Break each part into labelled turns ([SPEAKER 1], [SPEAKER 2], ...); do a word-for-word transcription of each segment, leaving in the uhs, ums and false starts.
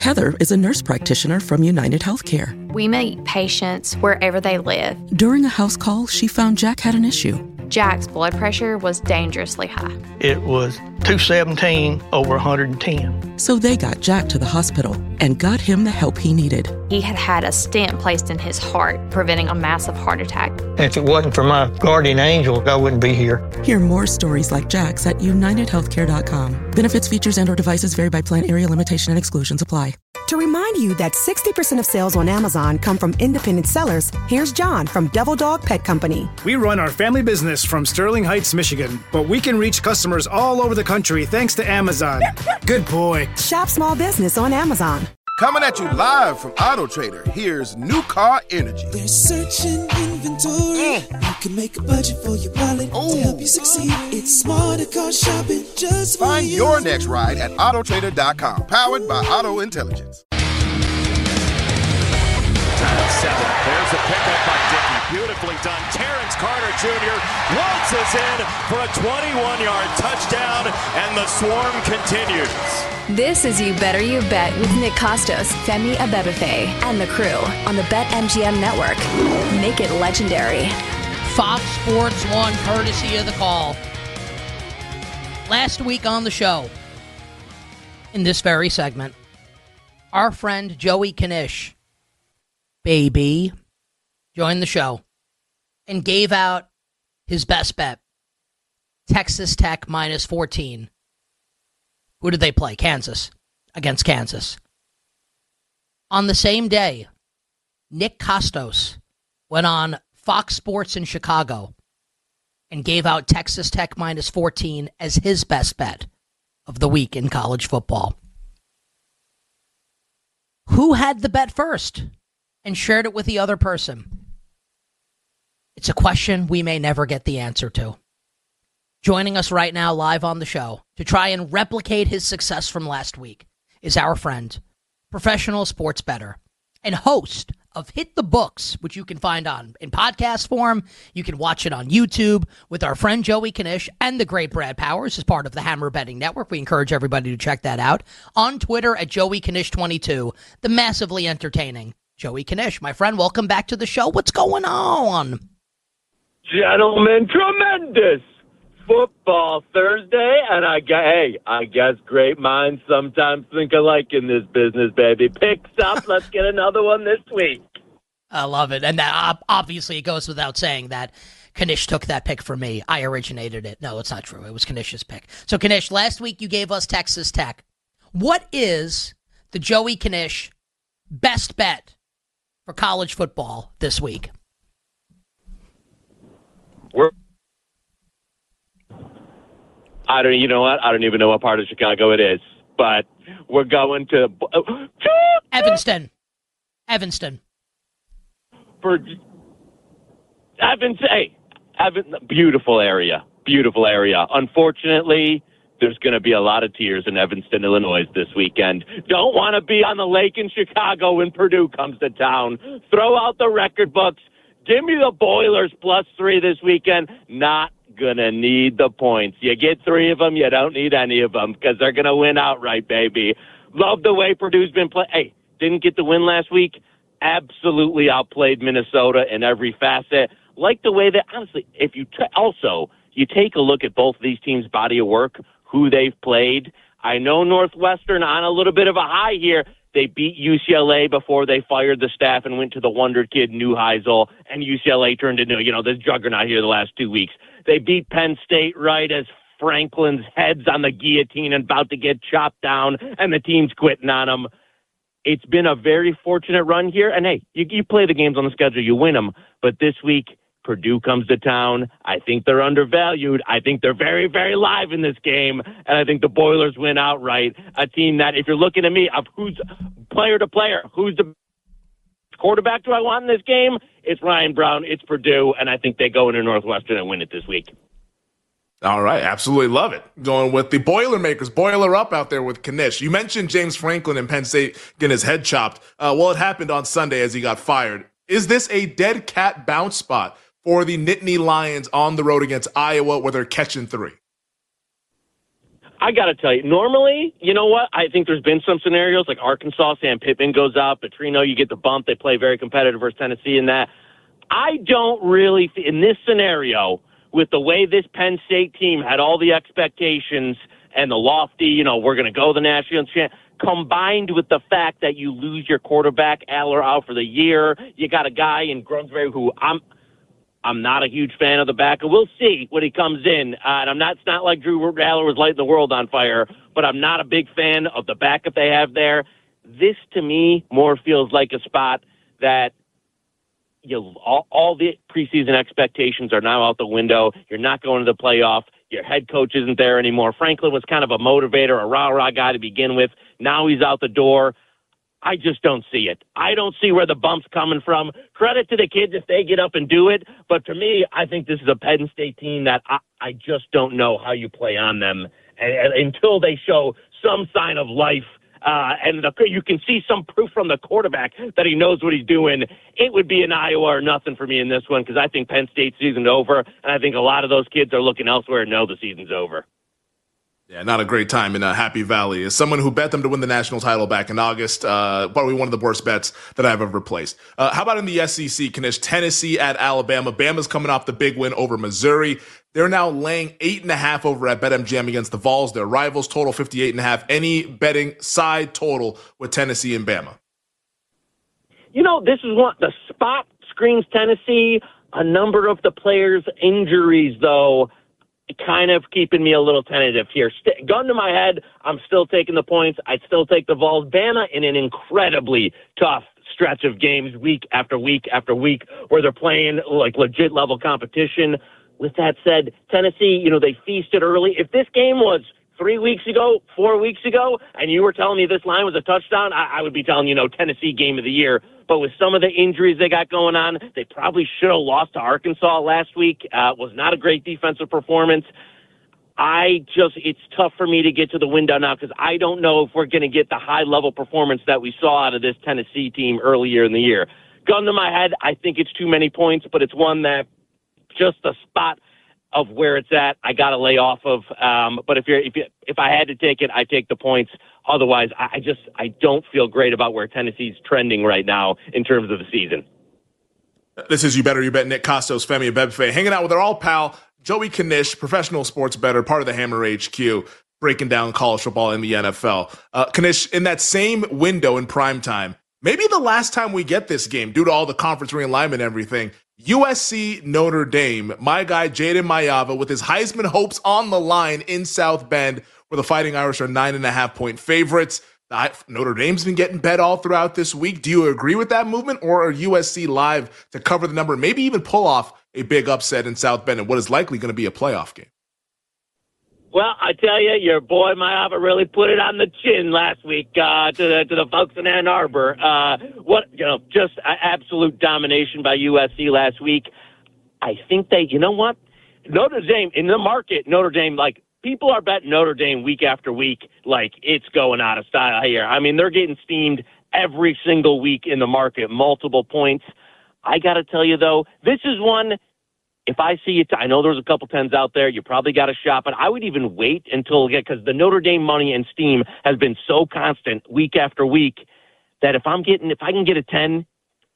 [SPEAKER 1] Heather is a nurse practitioner from United Healthcare.
[SPEAKER 2] We meet patients wherever they live.
[SPEAKER 1] During a house call, she found Jack had an issue.
[SPEAKER 2] Jack's blood pressure was dangerously high.
[SPEAKER 3] It was two seventeen over one hundred ten.
[SPEAKER 1] So they got Jack to the hospital and got him the help he needed.
[SPEAKER 2] He had had a stent placed in his heart, preventing a massive heart attack.
[SPEAKER 3] If it wasn't for my guardian angel, I wouldn't be here.
[SPEAKER 1] Hear more stories like Jack's at united healthcare dot com. Benefits, features, and or devices vary by plan, area, limitation, and exclusions apply.
[SPEAKER 4] To remind you that sixty percent of sales on Amazon come from independent sellers, here's John from Devil Dog Pet Company.
[SPEAKER 5] We run our family business from Sterling Heights, Michigan, but we can reach customers all over the country thanks to Amazon. Good boy.
[SPEAKER 4] Shop small business on Amazon.
[SPEAKER 6] Coming at you live from Auto Trader, here's New Car Energy.
[SPEAKER 7] They're searching inventory. Mm. You can make a budget for your wallet Ooh. To help you succeed. It's smarter car shopping just for
[SPEAKER 6] Find
[SPEAKER 7] you.
[SPEAKER 6] your next ride at auto trader dot com. Powered by Auto Intelligence.
[SPEAKER 8] Seven. There's a pickup by Dickey. Beautifully done. Terrence Carter Junior waltzes in for a twenty-one-yard touchdown, and the swarm continues.
[SPEAKER 9] This is You Better You Bet with Nick Costos, Femi Abebefe, and the crew on the BetMGM Network. Make it legendary.
[SPEAKER 10] Fox Sports one, courtesy of The Call. Last week on the show, in this very segment, our friend Joey Knish, baby, joined the show and gave out his best bet. Texas Tech minus fourteen. Who did they play? Kansas. Against Kansas. On the same day, Nick Costos went on Fox Sports in Chicago and gave out Texas Tech minus fourteen as his best bet of the week in college football. Who had the bet first and shared it with the other person? It's a question we may never get the answer to. Joining us right now live on the show to try and replicate his success from last week is our friend, professional sports bettor, and host of Hit the Books, which you can find on in podcast form. You can watch it on YouTube with our friend Joey Knish and the great Brad Powers as part of the Hammer Betting Network. We encourage everybody to check that out. On Twitter at Joey Knish twenty-two, the massively entertaining Joey Knish. My friend, welcome back to the show. What's going on?
[SPEAKER 11] Gentlemen, tremendous football Thursday, and I gu- hey, I guess great minds sometimes think alike in this business, baby. Picks up. Let's get another one this week.
[SPEAKER 10] I love it, and that obviously it goes without saying that Knish took that pick for me. I originated it. No, it's not true. It was Knish's pick. So, Knish, last week you gave us Texas Tech. What is the Joey Knish best bet for college football this week?
[SPEAKER 11] We're I don't, you know what? I don't even know what part of Chicago it is, but we're going to
[SPEAKER 10] Evanston. Evanston.
[SPEAKER 11] For Evanston, hey, Evan, beautiful area, beautiful area. Unfortunately, there's going to be a lot of tears in Evanston, Illinois this weekend. Don't want to be on the lake in Chicago when Purdue comes to town. Throw out the record books. Give me the Boilers plus three this weekend. Not gonna need the points. You get three of them, you don't need any of them because they're gonna win outright, baby. Love the way Purdue's been playing. Hey, didn't get the win last week. Absolutely outplayed Minnesota in every facet. Like the way that, honestly, if you t- also you take a look at both of these teams' body of work, who they've played. I know Northwestern on a little bit of a high here. They beat U C L A before they fired the staff and went to the wonder kid Neuheisel, and U C L A turned into, you know, this juggernaut here the last two weeks. They beat Penn State right as Franklin's head's on the guillotine and about to get chopped down, and the team's quitting on them. It's been a very fortunate run here, and hey, you, you play the games on the schedule, you win them, but this week, Purdue comes to town. I think they're undervalued. I think they're very, very live in this game, and I think the Boilers win outright. A team that, if you're looking at me, of who's player to player, who's the quarterback do I want in this game? It's Ryan Brown. It's Purdue, and I think they go into Northwestern and win it this week.
[SPEAKER 12] All right, absolutely love it. Going with the Boilermakers, boiler up out there with Knish. You mentioned James Franklin and Penn State getting his head chopped. Uh, well, it happened on Sunday as he got fired. Is this a dead cat bounce spot for the Nittany Lions on the road against Iowa where they're catching three?
[SPEAKER 11] I got to tell you, normally, you know what? I think there's been some scenarios like Arkansas, Sam Pittman goes out, Petrino, you get the bump. They play very competitive versus Tennessee in that. I don't really, in this scenario, with the way this Penn State team had all the expectations and the lofty, you know, we're going to go the national champ, combined with the fact that you lose your quarterback, Aller, out for the year. You got a guy in Grunsberry who I'm I'm not a huge fan of the back, and we'll see when he comes in. Uh, and I'm not, it's not like Drew Aller was lighting the world on fire, but I'm not a big fan of the backup they have there. This, to me, more feels like a spot that you know, all, all the preseason expectations are now out the window. You're not going to the playoff. Your head coach isn't there anymore. Franklin was kind of a motivator, a rah-rah guy to begin with. Now he's out the door. I just don't see it. I don't see where the bump's coming from. Credit to the kids if they get up and do it. But to me, I think this is a Penn State team that I, I just don't know how you play on them and, and, until they show some sign of life. Uh, and the, you can see some proof from the quarterback that he knows what he's doing. It would be an Iowa or nothing for me in this one because I think Penn State's season's over, and I think a lot of those kids are looking elsewhere and know the season's over.
[SPEAKER 12] Yeah, not a great time in uh, Happy Valley. As someone who bet them to win the national title back in August, uh, probably one of the worst bets that I've ever placed. Uh, how about in the S E C, Kanish? Tennessee at Alabama. Bama's coming off the big win over Missouri. They're now laying eight and a half over at BetMGM against the Vols. Their rivals total fifty-eight and a half. Any betting side total with Tennessee and Bama?
[SPEAKER 11] You know, this is what the spot screams Tennessee. A number of the players' injuries, though, kind of keeping me a little tentative here. St- gun to my head, I'm still taking the points. I'd still take the Vols. Bama in an incredibly tough stretch of games week after week after week where they're playing like legit level competition. With that said, Tennessee, you know, they feasted early. If this game was three weeks ago, four weeks ago, and you were telling me this line was a touchdown, I, I would be telling you, no, Tennessee game of the year. But with some of the injuries they got going on, they probably should have lost to Arkansas last week. Uh, it was not a great defensive performance. I just, it's tough for me to get to the window now because I don't know if we're going to get the high-level performance that we saw out of this Tennessee team earlier in the year. Gun to my head, I think it's too many points, but it's one that just the spot of where it's at, I got to lay off of. Um, but if you're, if you, if I had to take it, I take the points. Otherwise, I just I don't feel great about where Tennessee's trending right now in terms of the season.
[SPEAKER 12] This is You Better You Bet. Nick Kostos, Femi Abebefe, hanging out with our all pal Joey Kanish, professional sports bettor, part of the Hammer H Q, breaking down college football in the N F L. Uh, Kanish, in that same window in prime time, maybe the last time we get this game due to all the conference realignment and everything, U S C Notre Dame, my guy Jaden Mayava with his Heisman hopes on the line in South Bend, where the Fighting Irish are nine and a half point favorites. Notre Dame's been getting bet all throughout this week. Do you agree with that movement, or are U S C live to cover the number, maybe even pull off a big upset in South Bend in what is likely going to be a playoff game?
[SPEAKER 11] Well, I tell you, your boy Mayava really put it on the chin last week uh, to the to the folks in Ann Arbor. Uh, what you know, just uh, absolute domination by U S C last week. I think they, you know what, Notre Dame in the market. Notre Dame, like people are betting Notre Dame week after week, like it's going out of style here. I mean, they're getting steamed every single week in the market, multiple points. I got to tell you though, this is one. If I see it, I know there's a couple tens out there. You probably got a shot, but I would even wait until because the Notre Dame money and steam has been so constant week after week that if I'm getting, if I can get a ten,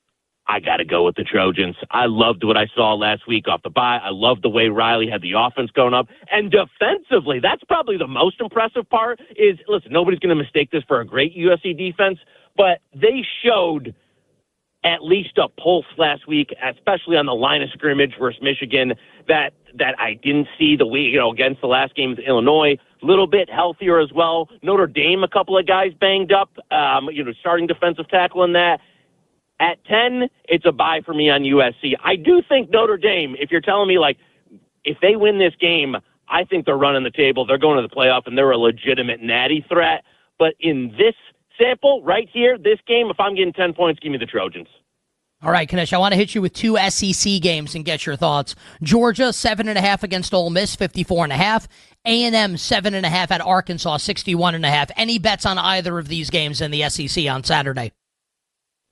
[SPEAKER 11] I got to go with the Trojans. I loved what I saw last week off the bye. I loved the way Riley had the offense going up, and defensively, that's probably the most impressive part. Is listen, nobody's going to mistake this for a great U S C defense, but they showed at least a pulse last week, especially on the line of scrimmage versus Michigan, that that I didn't see the week, you know, against the last game with Illinois. A little bit healthier as well. Notre Dame, a couple of guys banged up, um, you know, starting defensive tackle in that. At ten, it's a buy for me on U S C. I do think Notre Dame, if you're telling me, like, if they win this game, I think they're running the table. They're going to the playoff, and they're a legitimate natty threat. But in this sample right here, this game, if I'm getting ten points, give me the Trojans.
[SPEAKER 10] All right, Kanish, I want to hit you with two S E C games and get your thoughts. Georgia, seven and a half against Ole Miss, fifty-four and a half. A and M, seven and a half at Arkansas, sixty-one and a half. Any bets on either of these games in the S E C on Saturday?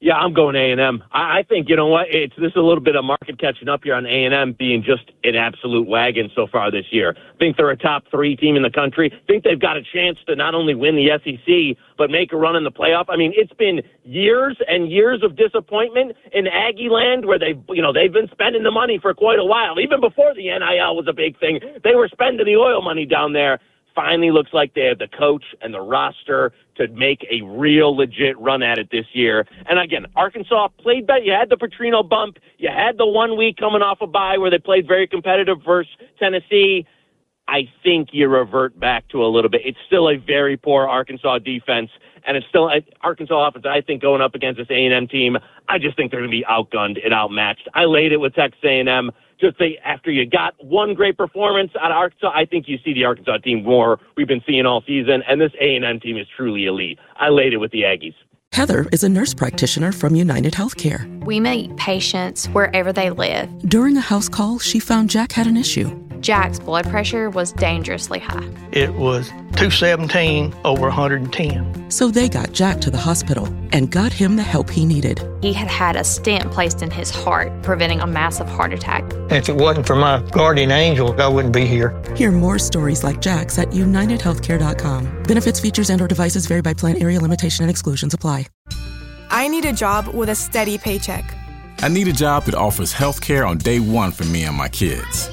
[SPEAKER 11] Yeah, I'm going A and M. I, I think, you know what, it's this is a little bit of market catching up here on A and M being just an absolute wagon so far this year. I think they're a top three team in the country. I think they've got a chance to not only win the S E C, but make a run in the playoff. I mean, it's been years and years of disappointment in Aggie land where they, you know, they've been spending the money for quite a while. Even before the N I L was a big thing, they were spending the oil money down there. Finally looks like they have the coach and the roster to make a real legit run at it this year. And again, Arkansas played better. You had the Petrino bump. You had the one week coming off a bye where they played very competitive versus Tennessee. I think you revert back to a little bit. It's still a very poor Arkansas defense, and it's still Arkansas offense. I think going up against this A and M team, I just think they're going to be outgunned and outmatched. I laid it with Texas A and M. Just say after you got one great performance out of Arkansas, I think you see the Arkansas team more we've been seeing all season, and this A and M team is truly elite. I laid it with the Aggies.
[SPEAKER 1] Heather is a nurse practitioner from United Healthcare.
[SPEAKER 2] We meet patients wherever they live.
[SPEAKER 1] During a house call, she found Jack had an issue.
[SPEAKER 2] Jack's blood pressure was dangerously high.
[SPEAKER 3] It was two seventeen over one hundred ten.
[SPEAKER 1] So they got Jack to the hospital and got him the help he needed.
[SPEAKER 2] He had had a stent placed in his heart, preventing a massive heart attack.
[SPEAKER 3] If it wasn't for my guardian angel, I wouldn't be here.
[SPEAKER 1] Hear more stories like Jack's at united healthcare dot com. Benefits, features, and or devices vary by plan, area, limitation, and exclusions apply.
[SPEAKER 13] I need a job with a steady paycheck.
[SPEAKER 14] I need a job that offers health care on day one for me and my kids.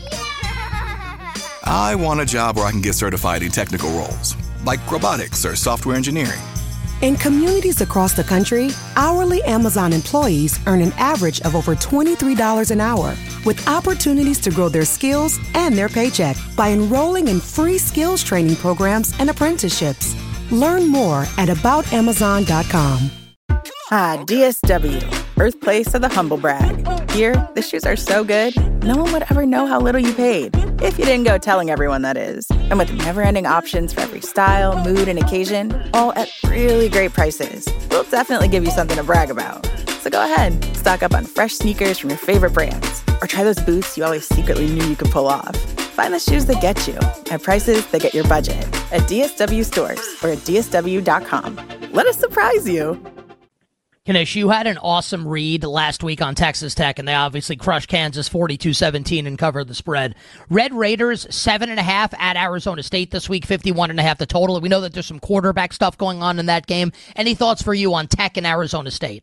[SPEAKER 15] I want a job where I can get certified in technical roles, like robotics or software engineering.
[SPEAKER 4] In communities across the country, hourly Amazon employees earn an average of over twenty-three dollars an hour, with opportunities to grow their skills and their paycheck by enrolling in free skills training programs and apprenticeships. Learn more at about amazon dot com.
[SPEAKER 16] Ah, D S W, birthplace of the humble brag. Here, the shoes are so good, no one would ever know how little you paid. If you didn't go telling everyone, that is. And with never-ending options for every style, mood, and occasion, all at really great prices, we'll definitely give you something to brag about. So go ahead, stock up on fresh sneakers from your favorite brands, or try those boots you always secretly knew you could pull off. Find the shoes that get you at prices that get your budget at D S W stores or at D S W dot com. Let us surprise you.
[SPEAKER 10] Kanish, you had an awesome read last week on Texas Tech, and they obviously crushed Kansas forty-two seventeen and covered the spread. Red Raiders, seven and a half at Arizona State this week, fifty-one and a half the total. We know that there's some quarterback stuff going on in that game. Any thoughts for you on Tech and Arizona State?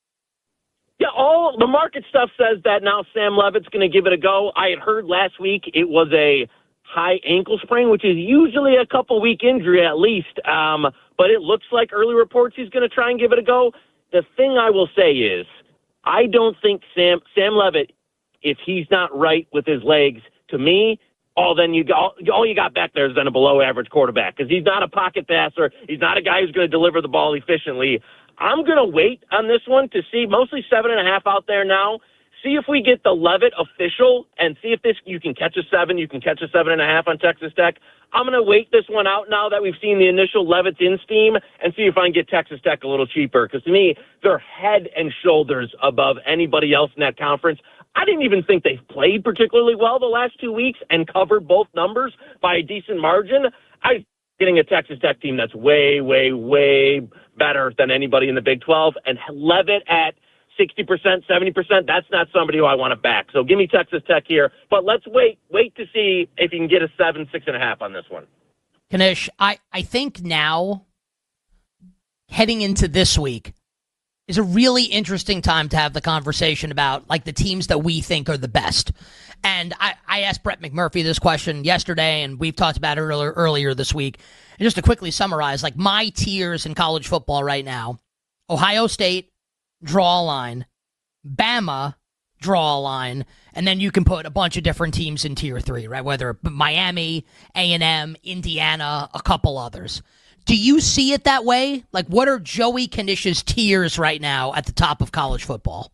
[SPEAKER 11] Yeah, all the market stuff says that now Sam Levitt's going to give it a go. I had heard last week it was a high ankle sprain, which is usually a couple-week injury at least, um, but it looks like early reports he's going to try and give it a go. The thing I will say is, I don't think Sam Sam Levitt, if he's not right with his legs, to me, all then you got all you got back there is then a below-average quarterback because he's not a pocket passer. He's not a guy who's going to deliver the ball efficiently. I'm going to wait on this one to see mostly seven and a half out there now. See if we get the Levitt official and see if this you can catch a seven, you can catch a seven and a half on Texas Tech. I'm going to wait this one out now that we've seen the initial Levitt's in steam and see if I can get Texas Tech a little cheaper. Because to me, they're head and shoulders above anybody else in that conference. I didn't even think they've played particularly well the last two weeks and covered both numbers by a decent margin. I'm getting a Texas Tech team that's way, way, way better than anybody in the Big twelve. And Levitt at sixty percent, seventy percent, that's not somebody who I want to back. So give me Texas Tech here. But let's wait wait to see if you can get a seven, six and a half on this one.
[SPEAKER 10] Kanish, I, I think now, heading into this week, is a really interesting time to have the conversation about like the teams that we think are the best. And I, I asked Brett McMurphy this question yesterday, and we've talked about it earlier, earlier this week. And just to quickly summarize, like my tiers in college football right now, Ohio State, draw a line, Bama, draw a line, and then you can put a bunch of different teams in tier three, right? Whether Miami, A and M, Indiana, a couple others. Do you see it that way? Like, what are Joey Kanish's tiers right now at the top of college football?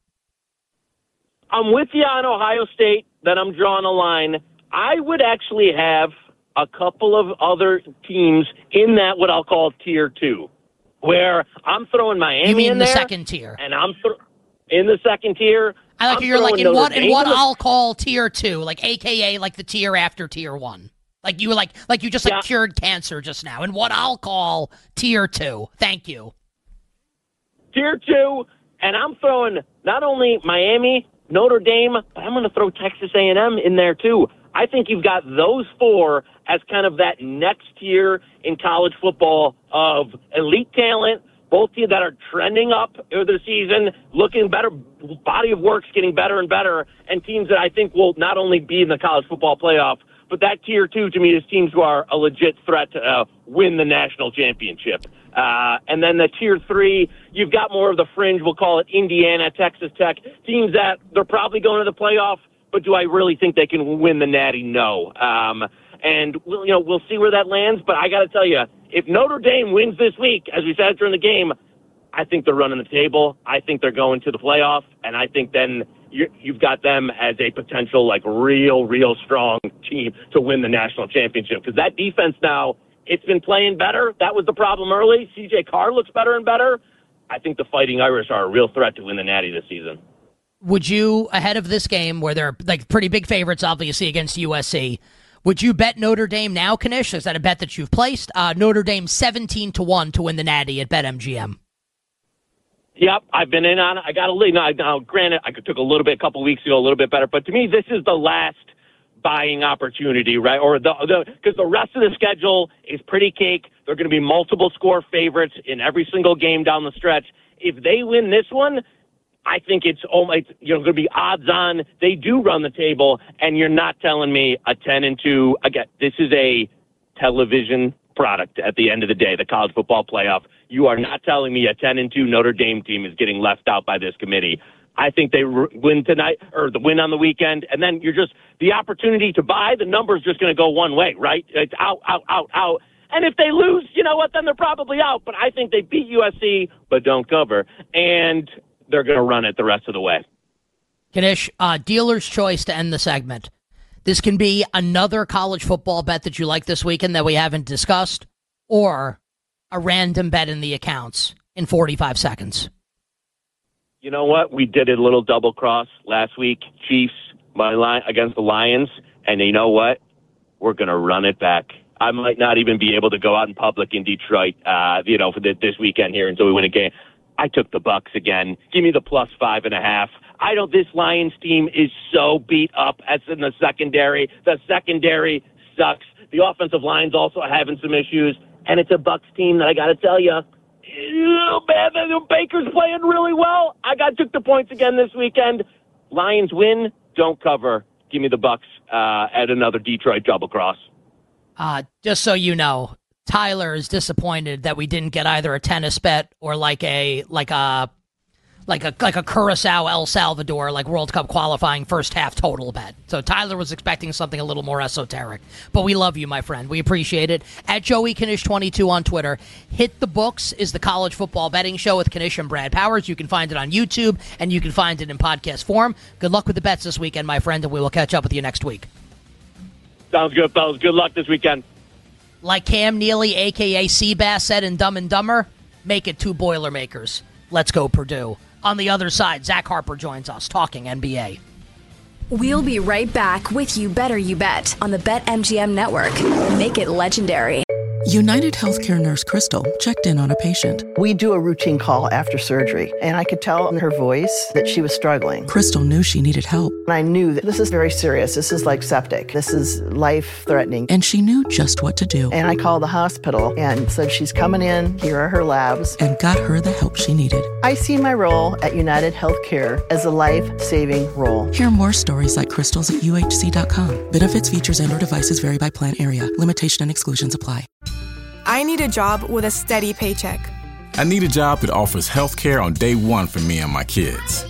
[SPEAKER 11] I'm with you on Ohio State that I'm drawing a line. I would actually have a couple of other teams in that what I'll call tier two, where I'm throwing Miami
[SPEAKER 10] you mean
[SPEAKER 11] in
[SPEAKER 10] the
[SPEAKER 11] there,
[SPEAKER 10] second tier,
[SPEAKER 11] and I'm th- in the second tier.
[SPEAKER 10] I like
[SPEAKER 11] I'm
[SPEAKER 10] you're like in
[SPEAKER 11] Notre
[SPEAKER 10] what in
[SPEAKER 11] Dame
[SPEAKER 10] what
[SPEAKER 11] in the-
[SPEAKER 10] I'll call tier two, like A K A like the tier after tier one. Like you were like like you just like
[SPEAKER 11] Yeah.
[SPEAKER 10] cured cancer just now, in what I'll call tier two. Thank you.
[SPEAKER 11] Tier two, And I'm throwing not only Miami, Notre Dame, but I'm going to throw Texas A and M in there too. I think you've got those four as kind of that next tier in college football of elite talent, both teams that are trending up over the season, looking better, body of work's getting better and better, and teams that I think will not only be in the college football playoff, but that tier two to me is teams who are a legit threat to uh, win the national championship. Uh, and then the tier three, you've got more of the fringe, we'll call it Indiana, Texas Tech, teams that they're probably going to the playoff, but do I really think they can win the Natty? No. Um, and we'll, you know, we'll see where that lands, but I got to tell you, if Notre Dame wins this week, as we said during the game, I think they're running the table. I think they're going to the playoff, and I think then you, you've got them as a potential, like, real, real strong team to win the national championship. Because that defense now, it's been playing better. That was the problem early. C J Carr looks better and better. I think the Fighting Irish are a real threat to win the Natty this season.
[SPEAKER 10] Would you, ahead of this game, where they're like pretty big favorites, obviously, against U S C, would you bet Notre Dame now, Kanish? Is that a bet that you've placed? Uh, Notre Dame seventeen to one to win the Natty at BetMGM.
[SPEAKER 11] Yep, I've been in on it. I got a lead. Now, now, granted, I took a little bit, a couple weeks ago, a little bit better. But to me, this is the last buying opportunity, right? Or the because the, the rest of the schedule is pretty cake. There are going to be multiple score favorites in every single game down the stretch. If they win this one, I think it's almost, you know, going to be odds on. They do run the table, and you're not telling me a ten and two. Again, this is a television product at the end of the day, the college football playoff. You are not telling me a ten and two Notre Dame team is getting left out by this committee. I think they win tonight, or the win on the weekend, and then you're just, the opportunity to buy, the number's just going to go one way, right? It's out, out, out, out. And if they lose, you know what, then they're probably out. But I think they beat U S C, but don't cover. And they're going to run it the rest of the way.
[SPEAKER 10] Kanish, uh, dealer's choice to end the segment. This can be another college football bet that you like this weekend that we haven't discussed, or a random bet in the accounts in forty-five seconds.
[SPEAKER 11] You know what? We did a little double cross last week. Chiefs, money line against the Lions. And you know what? We're going to run it back. I might not even be able to go out in public in Detroit, uh, you know, for the, this weekend here until we win a game. I took the Bucks again. Give me the plus five and a half. I don't, this Lions team is so beat up as in the secondary. The secondary sucks. The offensive line's also having some issues. And it's a Bucks team that I got to tell you, oh, man, the Baker's playing really well. I got took the points again this weekend. Lions win, don't cover. Give me the Bucks uh, at another Detroit double cross.
[SPEAKER 10] Uh, just so you know, Tyler is disappointed that we didn't get either a tennis bet or like a like a like a like a Curacao El Salvador like World Cup qualifying first half total bet. So Tyler was expecting something a little more esoteric. But we love you, my friend. We appreciate it. At Joey Kanish twenty-two on Twitter. Hit the Books is the college football betting show with Kanish and Brad Powers. You can find it on YouTube and you can find it in podcast form. Good luck with the bets this weekend, my friend, and we will catch up with you next week.
[SPEAKER 11] Sounds good, fellas. Good luck this weekend.
[SPEAKER 10] Like Cam Neely, a k a. Seabass, said in Dumb and Dumber, make it two Boilermakers. Let's go Purdue. On the other side, Zach Harper joins us talking N B A.
[SPEAKER 9] We'll be right back with You Better You Bet on the BetMGM Network. Make it legendary.
[SPEAKER 1] United Healthcare nurse Crystal checked in on a patient.
[SPEAKER 17] We do a routine call after surgery, and I could tell in her voice that she was struggling.
[SPEAKER 1] Crystal knew she needed help.
[SPEAKER 17] And I knew that this is very serious. This is like septic. This is life-threatening.
[SPEAKER 1] And she knew just what to do.
[SPEAKER 17] And I called the hospital and said, she's coming in. Here are her labs.
[SPEAKER 1] And got her the help she needed.
[SPEAKER 17] I see my role at United Healthcare as a life-saving role.
[SPEAKER 1] Hear more stories like Crystal's at U H C dot com. Benefits, features, and or devices vary by plan area. Limitation and exclusions apply.
[SPEAKER 13] I need a job with a steady paycheck.
[SPEAKER 14] I need a job that offers health care on day one for me and my kids.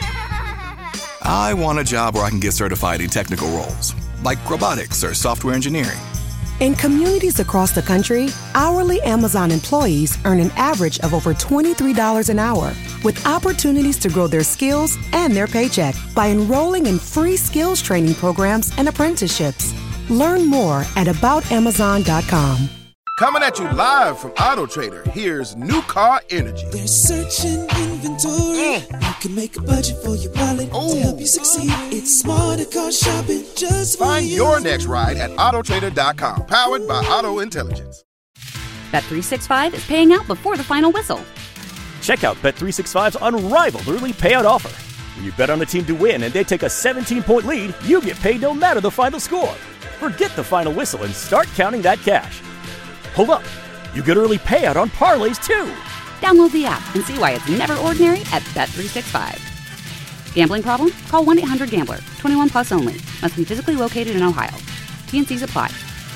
[SPEAKER 15] I want a job where I can get certified in technical roles, like robotics or software engineering.
[SPEAKER 4] In communities across the country, hourly Amazon employees earn an average of over twenty-three dollars an hour, with opportunities to grow their skills and their paycheck by enrolling in free skills training programs and apprenticeships. Learn more at about amazon dot com.
[SPEAKER 6] Coming at you live from Auto Trader, here's New Car Energy.
[SPEAKER 7] They're searching inventory. Mm. You can make a budget for your wallet Ooh. To help you succeed. It's smarter car shopping just for
[SPEAKER 6] Find
[SPEAKER 7] you.
[SPEAKER 6] your next ride at auto trader dot com, powered by Auto Intelligence.
[SPEAKER 18] Bet three sixty-five is paying out before the final whistle. Check out Bet three sixty-five's unrivaled early payout offer. When you bet on a team to win and they take a seventeen-point lead, you get paid no matter the final score. Forget the final whistle and start counting that cash. Hold up. You get early payout on parlays, too.
[SPEAKER 19] Download the app and see why it's never ordinary at Bet three sixty-five. Gambling problem? Call one eight hundred gambler. twenty-one plus only. Must be physically located in Ohio. T and C's apply.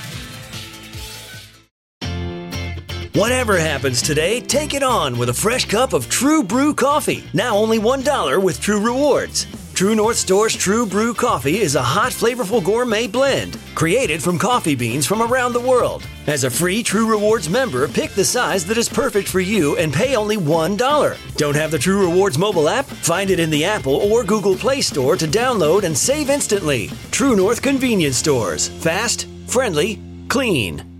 [SPEAKER 20] Whatever happens today, take it on with a fresh cup of True Brew coffee. Now only one dollar with True Rewards. True North Store's True Brew coffee is a hot, flavorful gourmet blend created from coffee beans from around the world. As a free True Rewards member, pick the size that is perfect for you and pay only one dollar. Don't have the True Rewards mobile app? Find it in the Apple or Google Play Store to download and save instantly. True North Convenience Stores. Fast, friendly, clean.